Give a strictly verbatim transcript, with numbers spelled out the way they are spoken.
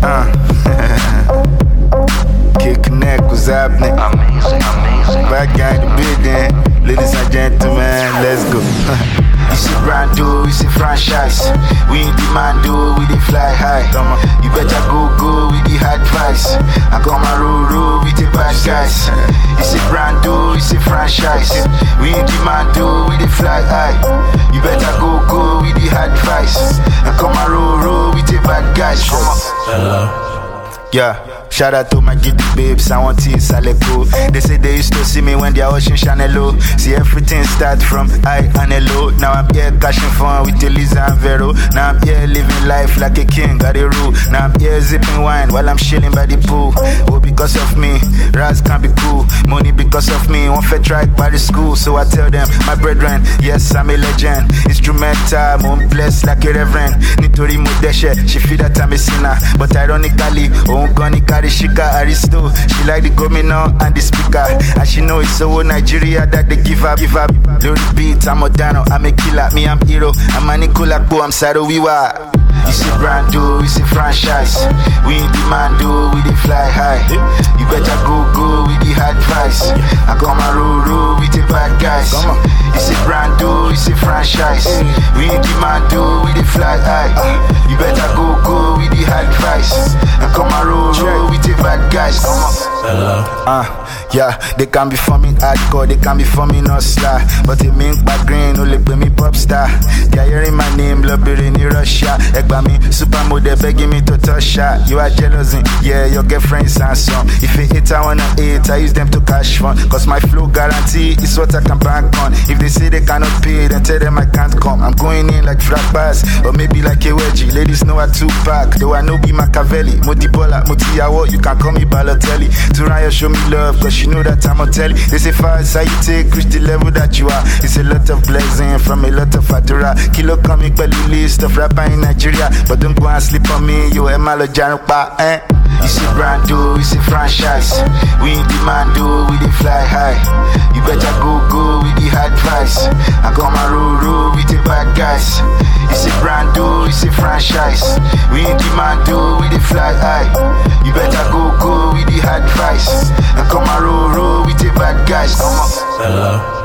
Uh. Kick neck was happening. Amazing, amazing. Bad guy in the building. Ladies and gentlemen, let's go. You see brand new, you see franchise. We in demand, do we dey fly high. You better go go with the hard price. I come and roll roll with the bad guys. You see brand new, you see franchise. We in demand, do we dey fly high. You better go go with the hard price. I come and roll roll with the bad guys. Hello. Yeah, shout out to my giddy babes, I want to Saleko. They say they used to see me when they're watching Channel O. See everything start from I and L O. Now I'm here cashing fun with Elisa and Vero. Now I'm here living life like a king, got a rule. Now I'm here zipping wine while I'm chilling by the pool. Oh, because of me, Raz can't be cool. Money because of me, one fair track by the school. So I tell them, my brethren, yes, I'm a legend. Instrumental, I'm blessed like a reverend. Nitori Mudeshe, she feel that I'm a sinner. But ironically, oh, gonna carry Shika Aristo. She like the governor and the speaker. And she know it's so Nigeria that they give up, give up. Lori beat, I'm Odano, I'm a killer. Me, I'm hero. I'm Manikulakbo, I'm Sado Wiwa. You see brand new, you see franchise. We in demand, do we dey fly high. You better go go with the hard price. I come and roll roll with the bad guys. You see brand new, you see franchise. We in demand, do we dey fly high. You better go go with the hard price. I come and roll roll with the bad guys. Hello. Uh, yeah, they can be forming hardcore, they can be forming hustler. But they mean back green, only pay me pop star. They're hearing my name, love in Russia. Egba me, supermodel begging me to touch shot. You are jealous, yeah, your girlfriend's handsome. If you hate, I wanna hate, I use them to cash fun. Cause my flow guarantee is what I can bank on. If they say they cannot pay, then tell them I can't come. I'm going in like frat pass, or maybe like a wedgie. Ladies know I two pack, though I know be Machiavelli. Moti Bola, Moti Yawo, you can call me Balotelli. To Raya show me love, cause you know that I'm a telly. They say fast, how you take, reach the level that you are. It's a lot of blessing from a lot of fatura. Kilo comic belly list of rapper in Nigeria. But don't go and sleep on me, you Emalo Janupa, eh? You see brand new, you see franchise. We in demand, do we dey fly high. You better go go with the hard price. I come and roll roll with the bad guys. You see brand new, you see franchise. We in demand, do we dey fly high. You better go go with the hard price. I come and roll roll with the bad guys. Come on. Hello.